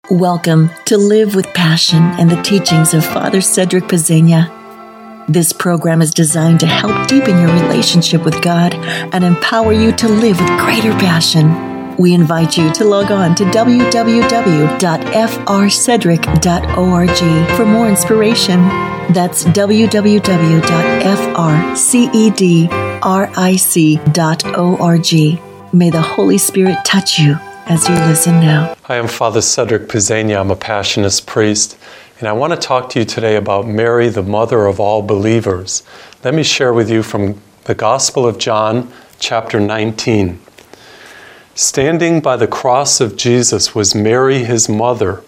Welcome to Live with Passion and the teachings of Father Cedric Pizzania. This program is designed to help deepen your relationship with God and empower you to live with greater passion. We invite you to log on to www.frcedric.org for more inspiration. That's www.frcedric.org. May the Holy Spirit touch you as you listen now. Hi, I'm Father Cedric Pizzania. I'm a Passionist priest, and I want to talk to you today about Mary, the mother of all believers. Let me share with you from the Gospel of John, chapter 19. Standing by the cross of Jesus was Mary, his mother's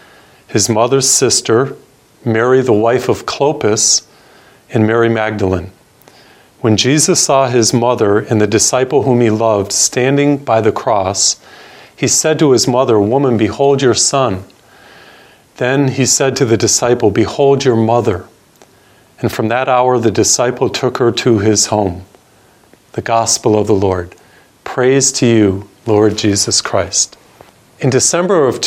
sister, Mary, the wife of Clopas, and Mary Magdalene. When Jesus saw his mother and the disciple whom he loved standing by the cross, he said to his mother, "Woman, behold your son." Then he said to the disciple, "Behold your mother." And from that hour the disciple took her to his home. The Gospel of the Lord. Praise to you, Lord Jesus Christ. In December of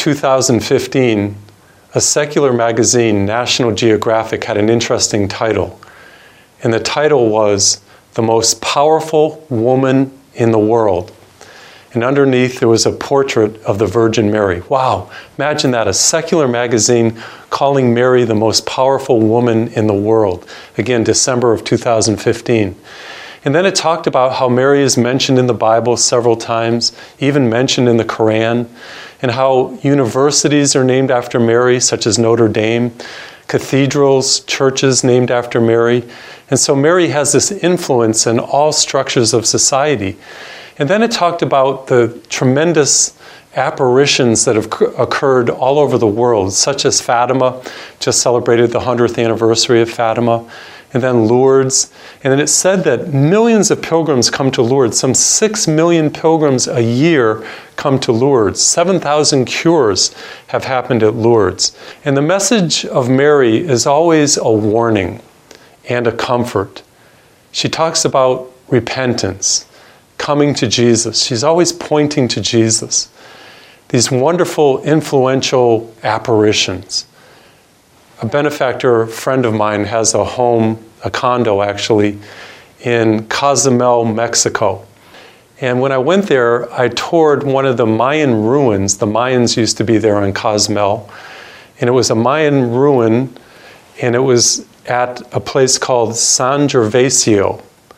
2015, a secular magazine, National Geographic, had an interesting title. And the title was, "The Most Powerful Woman in the World." And underneath there was a portrait of the Virgin Mary. Wow, imagine that, a secular magazine calling Mary the most powerful woman in the world. Again, December of 2015. And then it talked about how Mary is mentioned in the Bible several times, even mentioned in the Quran, and how universities are named after Mary, such as Notre Dame, cathedrals, churches named after Mary. And so Mary has this influence in all structures of society. And then it talked about the tremendous apparitions that have occurred all over the world, such as Fatima, just celebrated the 100th anniversary of Fatima, and then Lourdes. And then it said that millions of pilgrims come to Lourdes. Some 6 million pilgrims a year come to Lourdes. 7,000 cures have happened at Lourdes. And the message of Mary is always a warning and a comfort. She talks about repentance, coming to Jesus. She's always pointing to Jesus. These wonderful, influential apparitions. A benefactor friend of mine has a home, a condo actually, in Cozumel, Mexico. And when I went there, I toured one of the Mayan ruins. The Mayans used to be there in Cozumel. And it was a Mayan ruin, and it was at a place called San Gervasio.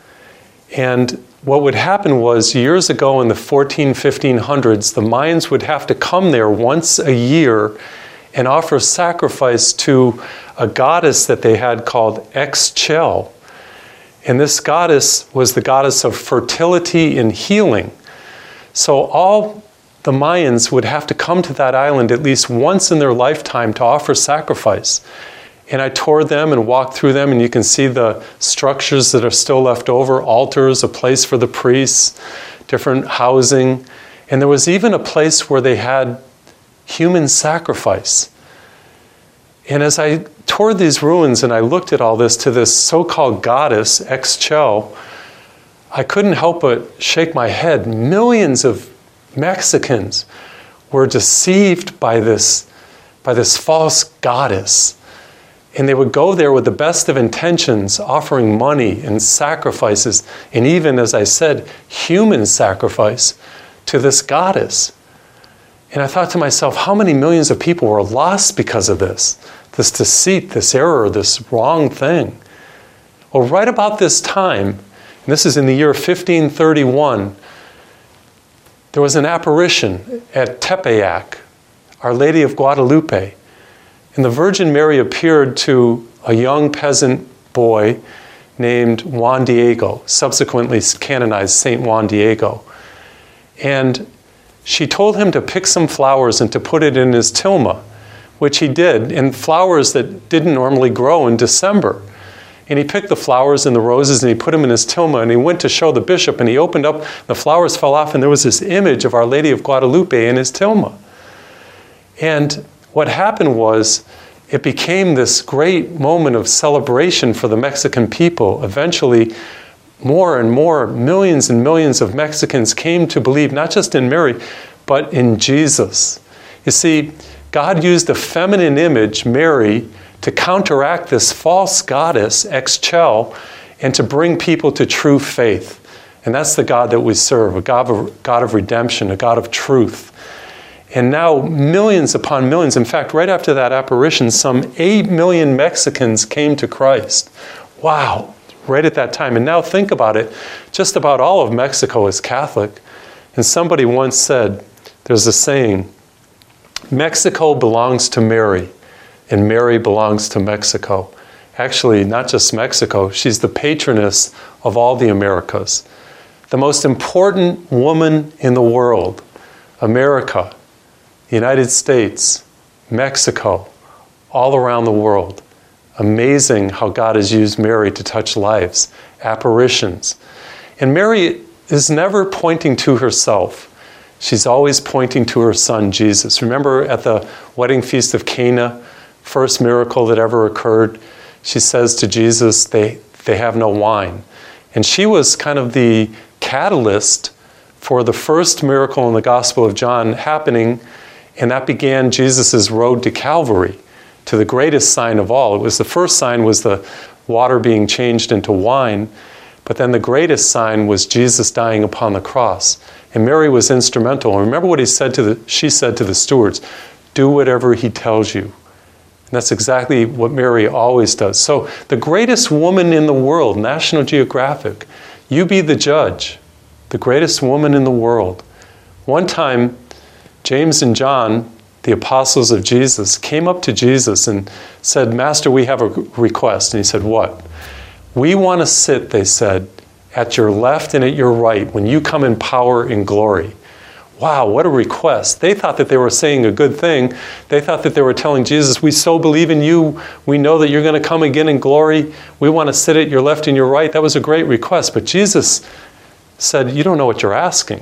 And what would happen was, years ago in the 1500s, the Mayans would have to come there once a year and offer sacrifice to a goddess that they had called Xchel. And this goddess was the goddess of fertility and healing. So all the Mayans would have to come to that island at least once in their lifetime to offer sacrifice. And I toured them and walked through them, and you can see the structures that are still left over, altars, a place for the priests, different housing. And there was even a place where they had human sacrifice. And as I toured these ruins and I looked at all this to this so-called goddess, Xchel, I couldn't help but shake my head. Millions of Mexicans were deceived by this false goddess. And they would go there with the best of intentions, offering money and sacrifices, and even, as I said, human sacrifice to this goddess. And I thought to myself, how many millions of people were lost because of this deceit, this error, this wrong thing? Well, right about this time, and this is in the year 1531, there was an apparition at Tepeyac, Our Lady of Guadalupe. And the Virgin Mary appeared to a young peasant boy named Juan Diego, subsequently canonized Saint Juan Diego. And she told him to pick some flowers and to put it in his tilma, which he did, and flowers that didn't normally grow in December. And he picked the flowers and the roses and he put them in his tilma, and he went to show the bishop, and he opened up, the flowers fell off, and there was this image of Our Lady of Guadalupe in his tilma. And what happened was, it became this great moment of celebration for the Mexican people. Eventually, more and more, millions and millions of Mexicans came to believe not just in Mary, but in Jesus. You see, God used a feminine image, Mary, to counteract this false goddess, Excel, and to bring people to true faith. And that's the God that we serve, a God of redemption, a God of truth. And now millions upon millions, in fact, right after that apparition, some 8 million Mexicans came to Christ. Wow, right at that time. And now think about it, just about all of Mexico is Catholic. And somebody once said, there's a saying, Mexico belongs to Mary, and Mary belongs to Mexico. Actually, not just Mexico, she's the patroness of all the Americas. The most important woman in the world, America, the United States, Mexico, all around the world. Amazing how God has used Mary to touch lives, apparitions. And Mary is never pointing to herself. She's always pointing to her son, Jesus. Remember at the wedding feast of Cana, first miracle that ever occurred, she says to Jesus, they have no wine. And she was kind of the catalyst for the first miracle in the Gospel of John happening, and that began Jesus' road to Calvary, to the greatest sign of all. It was the first sign was the water being changed into wine, but then the greatest sign was Jesus dying upon the cross. And Mary was instrumental. And remember what she said to the stewards, do whatever he tells you. And that's exactly what Mary always does. So the greatest woman in the world, National Geographic, you be the judge, the greatest woman in the world. One time, James and John, the apostles of Jesus, came up to Jesus and said, Master, we have a request. And he said, what? We want to sit, they said, at your left and at your right when you come in power and glory. Wow, what a request. They thought that they were saying a good thing. They thought that they were telling Jesus, we so believe in you. We know that you're going to come again in glory. We want to sit at your left and your right. That was a great request. But Jesus said, you don't know what you're asking.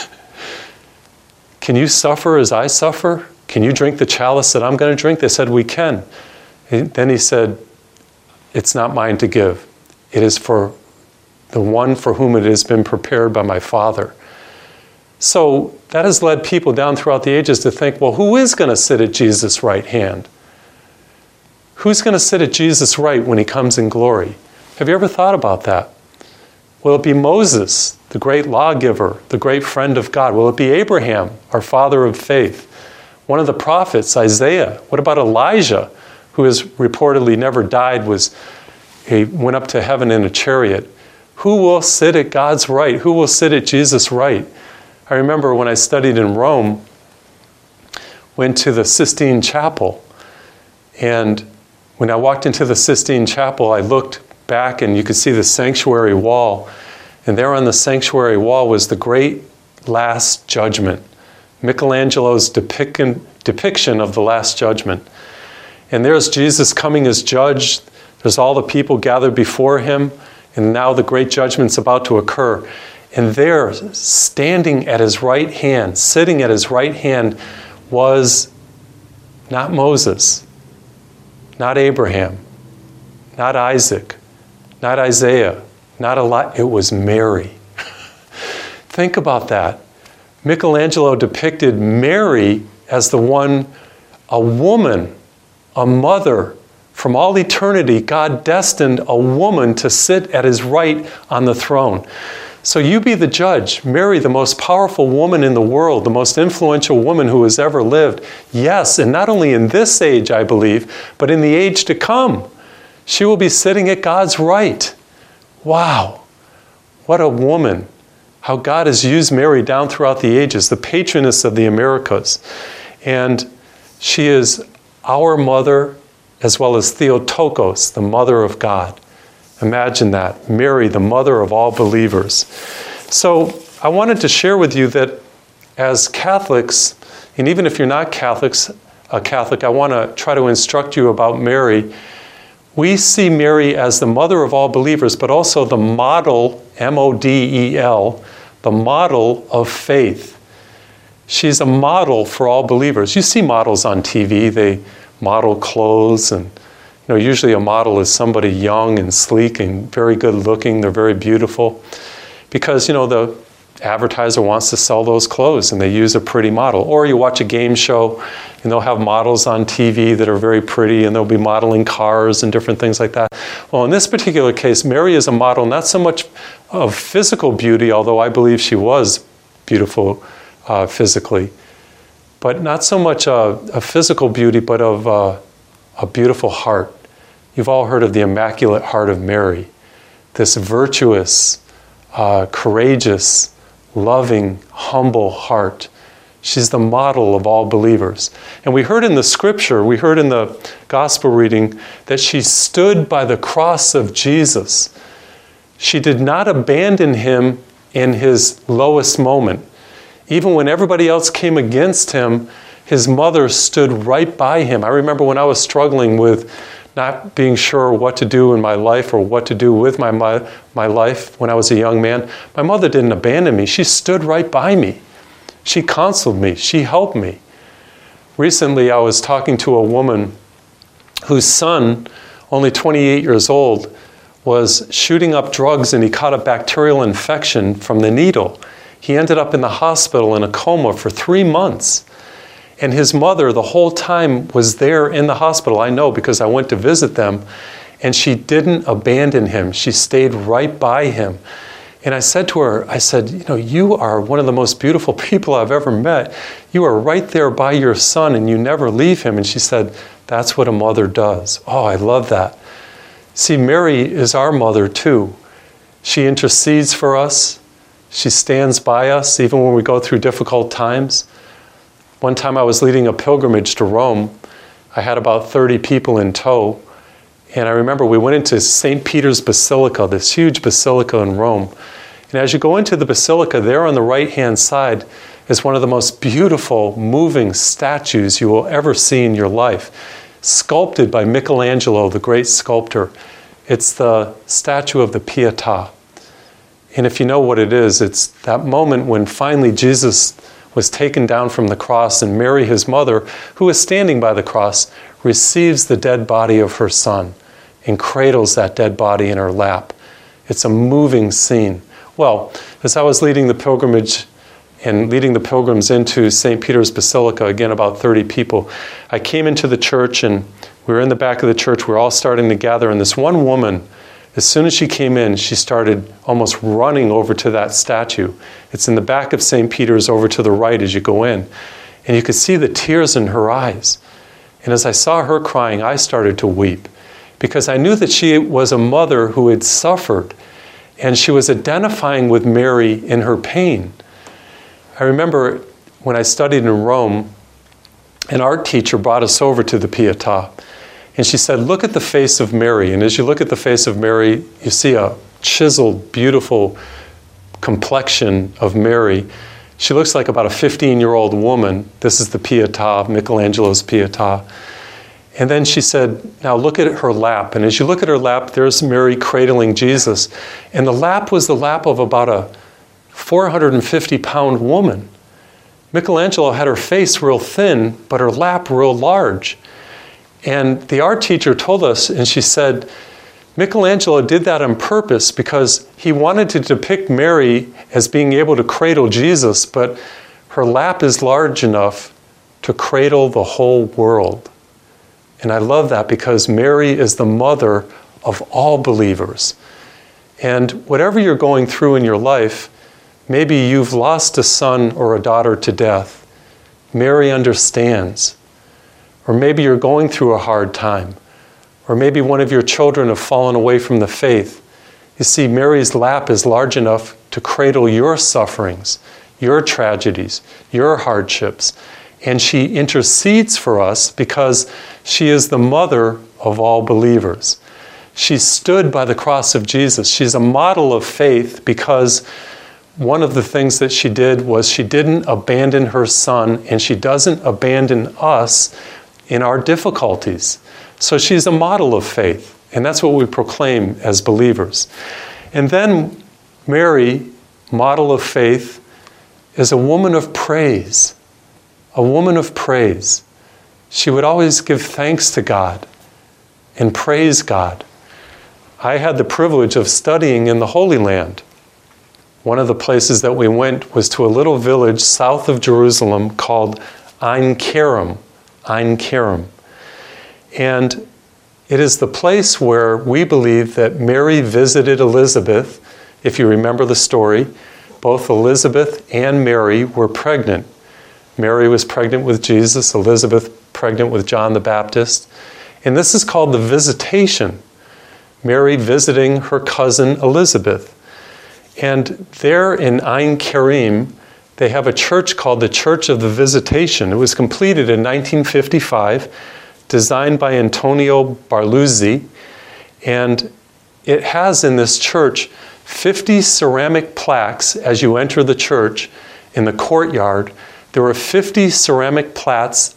Can you suffer as I suffer? Can you drink the chalice that I'm going to drink? They said, we can. And then he said, it's not mine to give. It is for the one for whom it has been prepared by my Father. So that has led people down throughout the ages to think, well, who is going to sit at Jesus' right hand? Who's going to sit at Jesus' right when he comes in glory? Have you ever thought about that? Will it be Moses, the great lawgiver, the great friend of God? Will it be Abraham, our father of faith? One of the prophets, Isaiah? What about Elijah, who has reportedly never died, he went up to heaven in a chariot? Who will sit at God's right? Who will sit at Jesus' right? I remember when I studied in Rome, went to the Sistine Chapel, and when I walked into the Sistine Chapel, I looked back and you could see the sanctuary wall, and there on the sanctuary wall was the great Last Judgment, Michelangelo's depiction of the Last Judgment. And there's Jesus coming as judge, there's all the people gathered before him, and now the great judgment's about to occur. And there, standing at his right hand, sitting at his right hand, was not Moses, not Abraham, not Isaac, not Isaiah, not Elijah. It was Mary. Think about that. Michelangelo depicted Mary as the one, a woman, a mother. From all eternity, God destined a woman to sit at his right on the throne. So you be the judge. Mary, the most powerful woman in the world, the most influential woman who has ever lived. Yes, and not only in this age, I believe, but in the age to come. She will be sitting at God's right. Wow. What a woman. How God has used Mary down throughout the ages, the patroness of the Americas. And she is our mother, as well as Theotokos, the mother of God. Imagine that. Mary, the mother of all believers. So I wanted to share with you that as Catholics, and even if you're not a Catholic, I want to try to instruct you about Mary. We see Mary as the mother of all believers, but also the model, M-O-D-E-L, the model of faith. She's a model for all believers. You see models on TV, they model clothes, and usually a model is somebody young and sleek and very good looking. They're very beautiful. Because, the advertiser wants to sell those clothes and they use a pretty model. Or you watch a game show and they'll have models on TV that are very pretty and they'll be modeling cars and different things like that. Well, in this particular case, Mary is a model not so much of physical beauty, although I believe she was beautiful physically, but not so much a physical beauty, but of a beautiful heart. You've all heard of the Immaculate Heart of Mary, this virtuous, courageous, loving, humble heart. She's the model of all believers. And we heard in the scripture, we heard in the gospel reading, that she stood by the cross of Jesus. She did not abandon him in his lowest moment. Even when everybody else came against him, his mother stood right by him. I remember when I was struggling with not being sure what to do in my life or what to do with my life when I was a young man, my mother didn't abandon me. She stood right by me. She counseled me. She helped me. Recently, I was talking to a woman whose son, only 28 years old, was shooting up drugs and he caught a bacterial infection from the needle. He ended up in the hospital in a coma for 3 months. And his mother the whole time was there in the hospital. I know because I went to visit them. And she didn't abandon him. She stayed right by him. And I said to her, I said, you are one of the most beautiful people I've ever met. You are right there by your son and you never leave him. And she said, that's what a mother does. Oh, I love that. See, Mary is our mother too. She intercedes for us. She stands by us even when we go through difficult times. One time I was leading a pilgrimage to Rome. I had about 30 people in tow. And I remember we went into St. Peter's Basilica, this huge basilica in Rome. And as you go into the basilica, there on the right-hand side is one of the most beautiful, moving statues you will ever see in your life, sculpted by Michelangelo, the great sculptor. It's the statue of the Pietà. And if you know what it is, it's that moment when finally Jesus was taken down from the cross and Mary, his mother, who is standing by the cross, receives the dead body of her son and cradles that dead body in her lap. It's a moving scene. Well, as I was leading the pilgrimage and leading the pilgrims into St. Peter's Basilica, again about 30 people, I came into the church and we were in the back of the church. We were all starting to gather, and this one woman, as soon as she came in, she started almost running over to that statue. It's in the back of St. Peter's over to the right as you go in. And you could see the tears in her eyes. And as I saw her crying, I started to weep because I knew that she was a mother who had suffered and she was identifying with Mary in her pain. I remember when I studied in Rome, an art teacher brought us over to the Pietà. And she said, look at the face of Mary. And as you look at the face of Mary, you see a chiseled, beautiful complexion of Mary. She looks like about a 15-year-old woman. This is the Pietà, Michelangelo's Pietà. And then she said, now look at her lap. And as you look at her lap, there's Mary cradling Jesus. And the lap was the lap of about a 450-pound woman. Michelangelo had her face real thin, but her lap real large. And the art teacher told us, and she said, Michelangelo did that on purpose because he wanted to depict Mary as being able to cradle Jesus, but her lap is large enough to cradle the whole world. And I love that because Mary is the mother of all believers. And whatever you're going through in your life, maybe you've lost a son or a daughter to death. Mary understands. Or maybe you're going through a hard time. Or maybe one of your children have fallen away from the faith. You see, Mary's lap is large enough to cradle your sufferings, your tragedies, your hardships. And she intercedes for us because she is the mother of all believers. She stood by the cross of Jesus. She's a model of faith because one of the things that she did was she didn't abandon her son, and she doesn't abandon us in our difficulties. So she's a model of faith, and that's what we proclaim as believers. And then Mary, model of faith, is a woman of praise. A woman of praise. She would always give thanks to God and praise God. I had the privilege of studying in the Holy Land. one of the places that we went was to a little village south of Jerusalem called Ein Kerem. Ein Kerem. And it is the place where we believe that Mary visited Elizabeth. If you remember the story, both Elizabeth and Mary were pregnant. Mary was pregnant with Jesus, Elizabeth pregnant with John the Baptist. And this is called the Visitation. Mary visiting her cousin Elizabeth. And there in Ein Kerem, they have a church called the Church of the Visitation. It was completed in 1955, designed by Antonio Barluzzi. And it has in this church 50 ceramic plaques as you enter the church in the courtyard. There were 50 ceramic plaques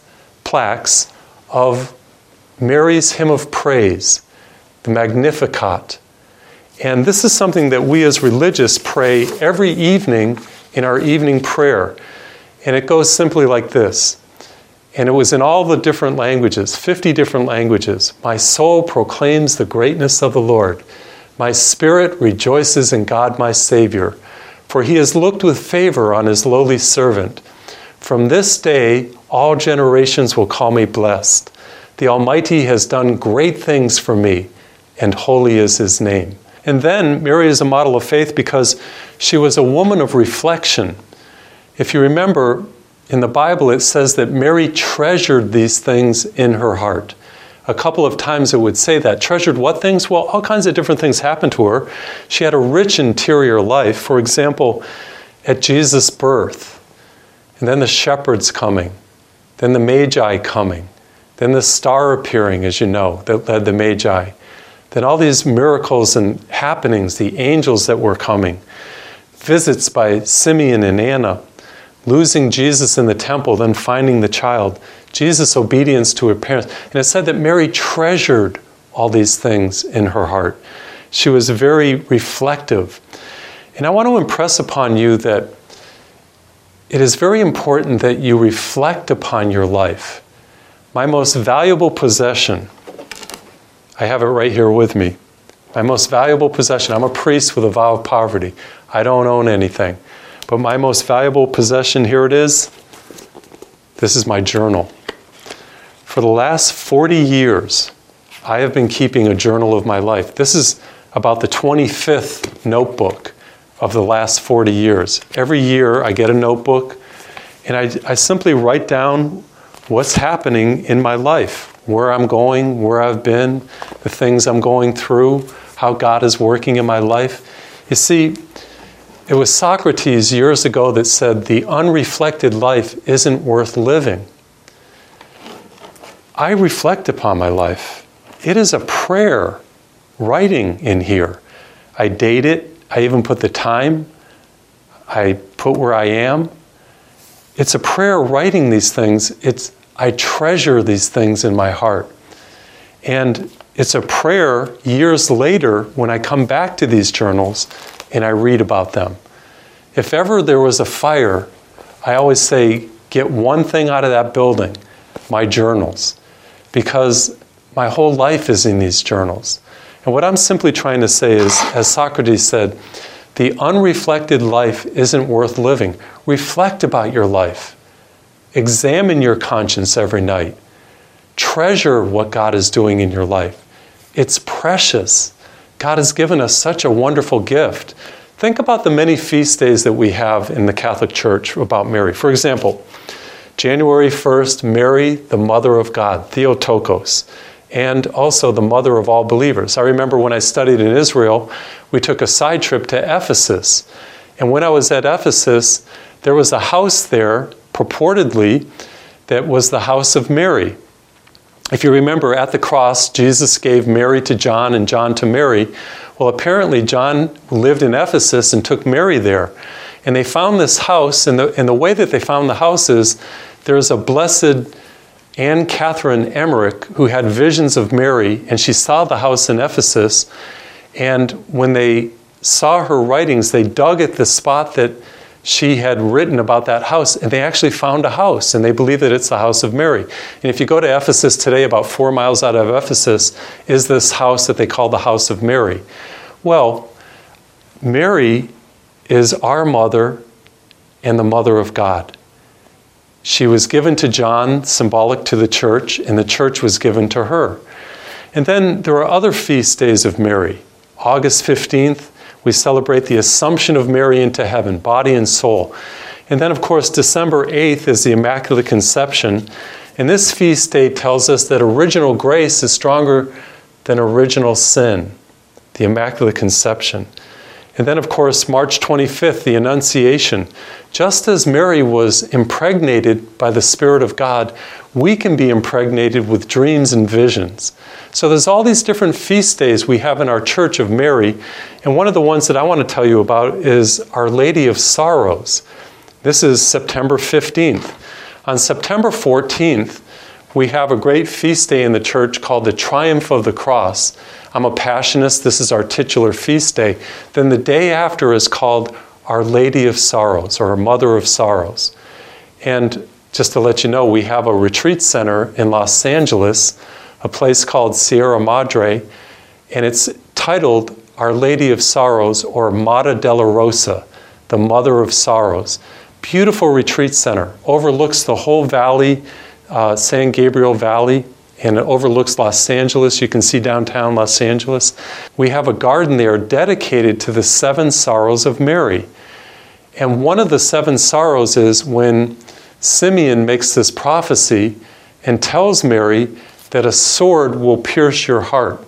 of Mary's hymn of praise, the Magnificat. And this is something that we as religious pray every evening in our evening prayer. And it goes simply like this. And it was in all the different languages, 50 different languages. My soul proclaims the greatness of the Lord. My spirit rejoices in God my Savior, for he has looked with favor on his lowly servant. From this day, all generations will call me blessed. The Almighty has done great things for me, and holy is his name. And then Mary is a model of faith because she was a woman of reflection. If you remember, in the Bible it says that Mary treasured these things in her heart. A couple of times it would say that. Treasured what things? Well, all kinds of different things happened to her. She had a rich interior life. For example, at Jesus' birth, and then the shepherds coming, then the Magi coming, then the star appearing, as you know, that led the Magi. Then all these miracles and happenings, the angels that were coming, visits by Simeon and Anna, losing Jesus in the temple, then finding the child, Jesus' obedience to her parents. And it said that Mary treasured all these things in her heart. She was very reflective. And I want to impress upon you that it is very important that you reflect upon your life. My most valuable possession, I have it right here with me. My most valuable possession, I'm a priest with a vow of poverty. I don't own anything. But my most valuable possession, here it is. This is my journal. For the last 40 years, I have been keeping a journal of my life. This is about the 25th notebook of the last 40 years. Every year I get a notebook and I simply write down what's happening in my life, where I'm going, where I've been, the things I'm going through, how God is working in my life. You see, it was Socrates years ago that said the unreflected life isn't worth living. I reflect upon my life. It is a prayer writing in here. I date it. I even put the time. I put where I am. It's a prayer writing these things. I treasure these things in my heart. And it's a prayer years later when I come back to these journals and I read about them. If ever there was a fire, I always say, get one thing out of that building, my journals. Because my whole life is in these journals. And what I'm simply trying to say is, as Socrates said, the unreflected life isn't worth living. Reflect about your life. Examine your conscience every night. Treasure what God is doing in your life. It's precious. God has given us such a wonderful gift. Think about the many feast days that we have in the Catholic Church about Mary. For example, January 1st, Mary, the Mother of God, Theotokos, and also the Mother of all believers. I remember when I studied in Israel, we took a side trip to Ephesus. And when I was at Ephesus, there was a house there, purportedly, that was the house of Mary. If you remember, at the cross, Jesus gave Mary to John and John to Mary. Well, apparently John lived in Ephesus and took Mary there. And they found this house, and the way that they found the house is there's a blessed Anne Catherine Emmerich who had visions of Mary, and she saw the house in Ephesus. And when they saw her writings, they dug at the spot that she had written about that house, and they actually found a house, and they believe that it's the house of Mary. And if you go to Ephesus today, about 4 miles out of Ephesus, is this house that they call the house of Mary. Well, Mary is our mother and the mother of God. She was given to John, symbolic to the church, and the church was given to her. And then there are other feast days of Mary. August 15th, we celebrate the Assumption of Mary into heaven, body and soul. And then, of course, December 8th is the Immaculate Conception. And this feast day tells us that original grace is stronger than original sin, the Immaculate Conception. And then, of course, March 25th, the Annunciation. Just as Mary was impregnated by the Spirit of God, we can be impregnated with dreams and visions. So there's all these different feast days we have in our Church of Mary. And one of the ones that I want to tell you about is Our Lady of Sorrows. This is September 15th. On September 14th, we have a great feast day in the church called the Triumph of the Cross. I'm a Passionist. This is our titular feast day. Then the day after is called Our Lady of Sorrows, or Mother of Sorrows. And just to let you know, we have a retreat center in Los Angeles, a place called Sierra Madre, and it's titled Our Lady of Sorrows, or Mata della Rosa, the Mother of Sorrows. Beautiful retreat center, overlooks the whole valley, San Gabriel Valley, and it overlooks Los Angeles. You can see downtown Los Angeles. We have a garden there dedicated to the 7 sorrows of Mary. And one of the 7 sorrows is when Simeon makes this prophecy and tells Mary that a sword will pierce your heart.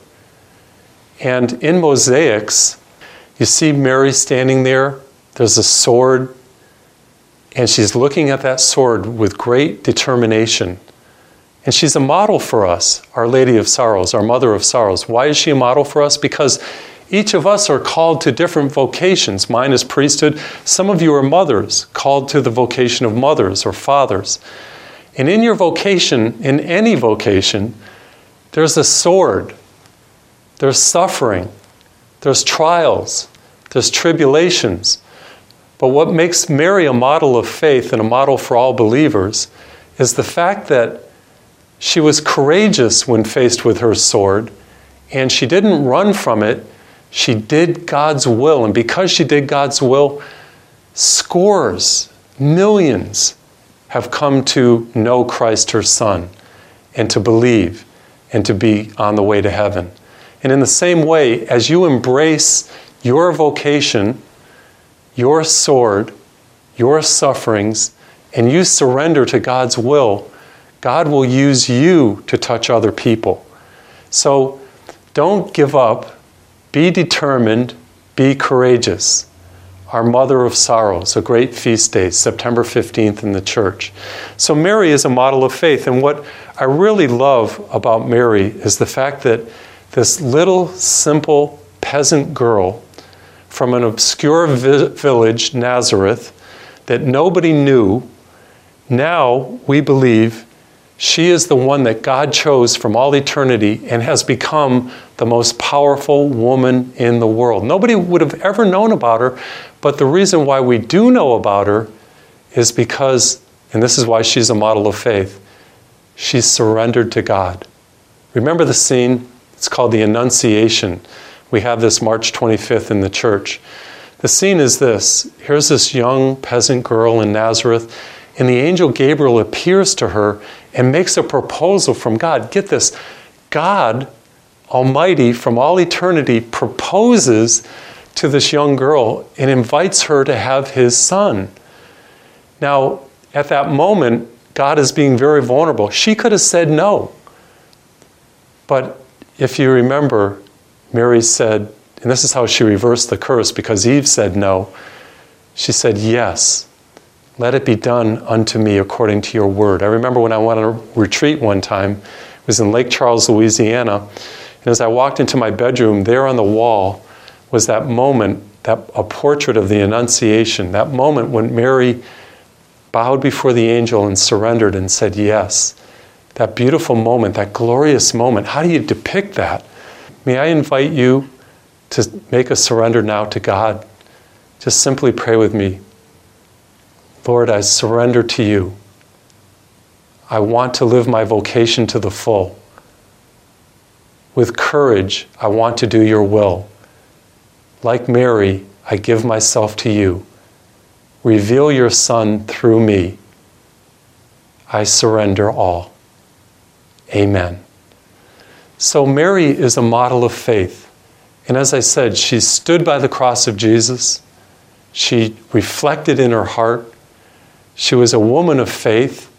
And in mosaics, you see Mary standing there. There's a sword, and she's looking at that sword with great determination. And she's a model for us, Our Lady of Sorrows, our Mother of Sorrows. Why is she a model for us? Because each of us are called to different vocations. Mine is priesthood. Some of you are mothers, called to the vocation of mothers or fathers. And in your vocation, in any vocation, there's a sword. There's suffering. There's trials. There's tribulations. But what makes Mary a model of faith and a model for all believers is the fact that she was courageous when faced with her sword, and she didn't run from it. She did God's will, and because she did God's will, scores, millions have come to know Christ her Son and to believe and to be on the way to heaven. And in the same way, as you embrace your vocation, your sword, your sufferings, and you surrender to God's will, God will use you to touch other people. So don't give up. Be determined. Be courageous. Our Mother of Sorrows, a great feast day, September 15th in the church. So Mary is a model of faith. And what I really love about Mary is the fact that this little, simple peasant girl from an obscure village, Nazareth, that nobody knew, now we believe she is the one that God chose from all eternity and has become the most powerful woman in the world. Nobody would have ever known about her, but the reason why we do know about her is because, and this is why she's a model of faith, she's surrendered to God. Remember the scene? It's called the Annunciation. We have this March 25th in the church. The scene is this. Here's this young peasant girl in Nazareth, and the angel Gabriel appears to her and makes a proposal from God. Get this. God Almighty from all eternity proposes to this young girl and invites her to have his son. Now, at that moment, God is being very vulnerable. She could have said no. But if you remember, Mary said, and this is how she reversed the curse because Eve said no. She said, yes, let it be done unto me according to your word. I remember when I went on a retreat one time, it was in Lake Charles, Louisiana, and as I walked into my bedroom, there on the wall was that moment, a portrait of the Annunciation, that moment when Mary bowed before the angel and surrendered and said yes. That beautiful moment, that glorious moment. How do you depict that? May I invite you to make a surrender now to God. Just simply pray with me. Lord, I surrender to you. I want to live my vocation to the full. With courage, I want to do your will. Like Mary, I give myself to you. Reveal your Son through me. I surrender all. Amen. So Mary is a model of faith. And as I said, she stood by the cross of Jesus. She reflected in her heart. She was a woman of faith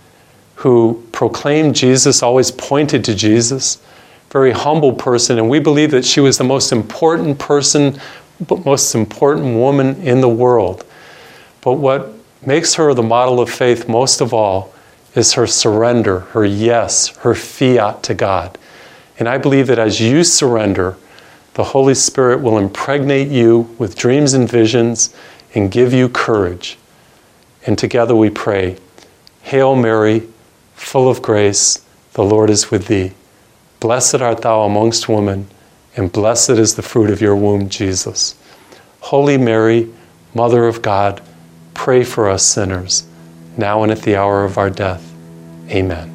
who proclaimed Jesus, always pointed to Jesus. Very humble person. And we believe that she was the most important person, most important woman in the world. But what makes her the model of faith most of all is her surrender, her yes, her fiat to God. And I believe that as you surrender, the Holy Spirit will impregnate you with dreams and visions and give you courage. And together we pray, Hail Mary, full of grace, the Lord is with thee. Blessed art thou amongst women, and blessed is the fruit of your womb, Jesus. Holy Mary, Mother of God, pray for us sinners, now and at the hour of our death. Amen.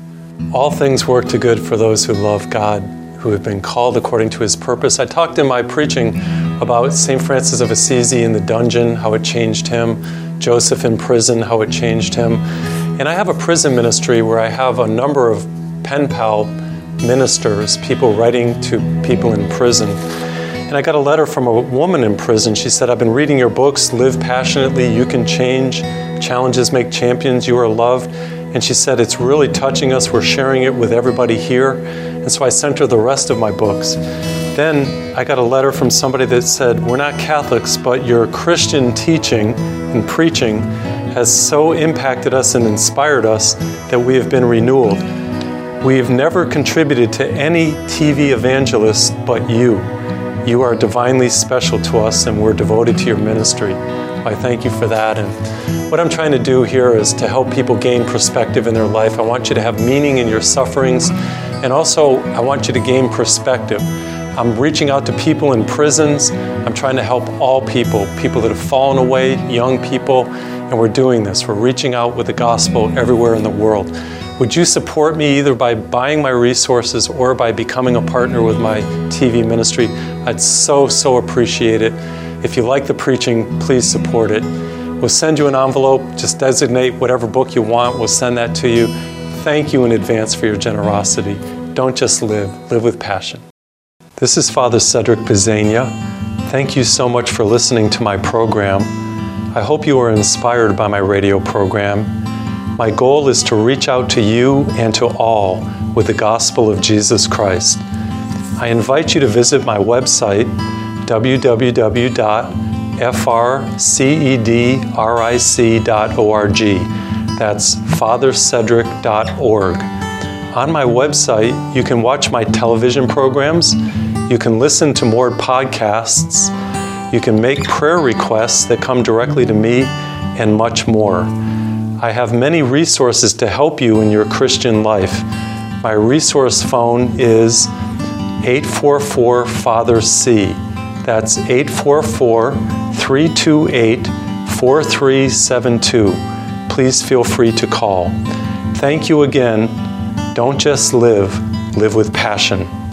All things work to good for those who love God, who have been called according to his purpose. I talked in my preaching about St. Francis of Assisi in the dungeon, how it changed him, Joseph in prison, how it changed him. And I have a prison ministry where I have a number of pen pal ministers, people writing to people in prison. And I got a letter from a woman in prison. She said, I've been reading your books, Live Passionately, You Can Change, Challenges Make Champions, You Are Loved. And she said, it's really touching us. We're sharing it with everybody here. And so I sent her the rest of my books. Then I got a letter from somebody that said, we're not Catholics, but your Christian teaching and preaching has so impacted us and inspired us that we have been renewed. We have never contributed to any TV evangelist but you. You are divinely special to us, and we're devoted to your ministry. I thank you for that. And what I'm trying to do here is to help people gain perspective in their life. I want you to have meaning in your sufferings, and also I want you to gain perspective. I'm reaching out to people in prisons. I'm trying to help all people, people that have fallen away, young people, and we're doing this. We're reaching out with the gospel everywhere in the world. Would you support me either by buying my resources or by becoming a partner with my TV ministry? I'd so appreciate it. If you like the preaching, please support it. We'll send you an envelope. Just designate whatever book you want. We'll send that to you. Thank you in advance for your generosity. Don't just live with passion. This is Father Cedric Pisegna. Thank you so much for listening to my program. I hope you are inspired by my radio program. My goal is to reach out to you and to all with the gospel of Jesus Christ. I invite you to visit my website, www.frcedric.org. That's fathercedric.org. On my website, you can watch my television programs, you can listen to more podcasts, you can make prayer requests that come directly to me, and much more. I have many resources to help you in your Christian life. My resource phone is 844-FATHER-C. That's 844-328-4372. Please feel free to call. Thank you again. Don't just live with passion.